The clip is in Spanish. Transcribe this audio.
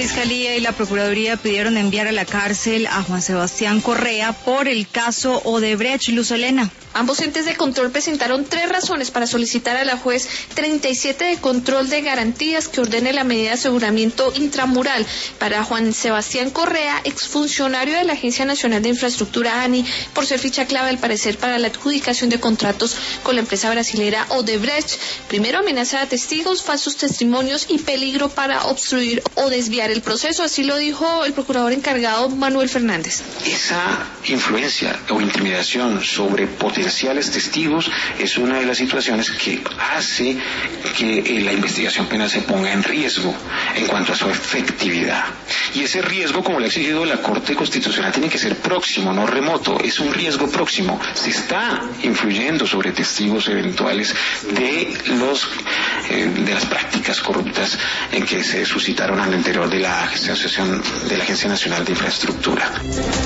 Fiscalía y la Procuraduría pidieron enviar a la cárcel a Juan Sebastián Correa por el caso Odebrecht. Luz Helena. Ambos entes de control presentaron 3 razones para solicitar a la juez 37 de control de garantías que ordene la medida de aseguramiento intramural para Juan Sebastián Correa, exfuncionario de la Agencia Nacional de Infraestructura ANI, por ser ficha clave al parecer para la adjudicación de contratos con la empresa brasilera Odebrecht. Primero, amenaza a testigos, falsos testimonios y peligro para obstruir o desviar el proceso. Así lo dijo el procurador encargado Manuel Fernández. Esa influencia o intimidación sobre potenciales testigos es una de las situaciones que hace que la investigación penal se ponga en riesgo en cuanto a su efectividad. Y ese riesgo, como le ha exigido la Corte Constitucional, tiene que ser próximo, no remoto. Es un riesgo próximo. Se está influyendo sobre testigos eventuales de las prácticas corruptas en que se suscitaron al interior de la Agencia Nacional de Infraestructura.